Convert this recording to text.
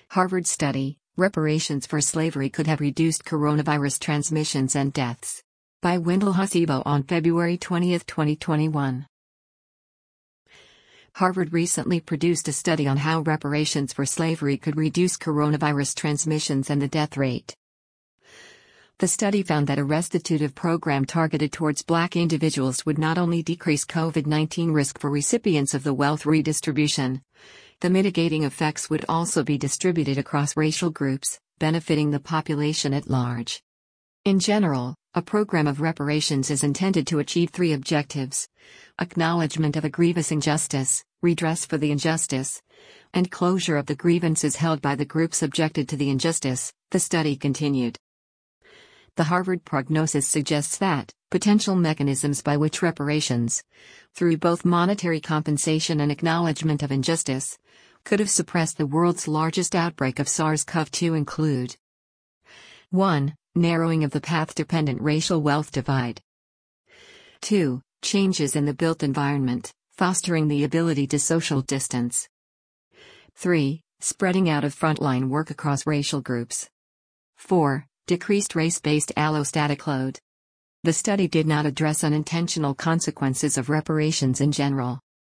Harvard study, reparations for slavery could have reduced coronavirus transmissions and deaths. By Wendell Hasebo on February 20, 2021. Harvard recently produced a study on how reparations for slavery could reduce coronavirus transmissions and the death rate. The study found that a restitutive program targeted towards Black individuals would not only decrease COVID-19 risk for recipients of the wealth redistribution, the mitigating effects would also be distributed across racial groups, benefiting the population at large. In general, a program of reparations is intended to achieve three objectives: acknowledgement of a grievous injustice, redress for the injustice, and closure of the grievances held by the group subjected to the injustice, the study continued. The Harvard prognosis suggests that potential mechanisms by which reparations, through both monetary compensation and acknowledgement of injustice, could have suppressed the world's largest outbreak of SARS-CoV-2 include 1. Narrowing of the path-dependent racial wealth divide. 2. Changes in the built environment, fostering the ability to social distance. 3. Spreading out of frontline work across racial groups. 4. Decreased race-based allostatic load. The study did not address unintentional consequences of reparations in general.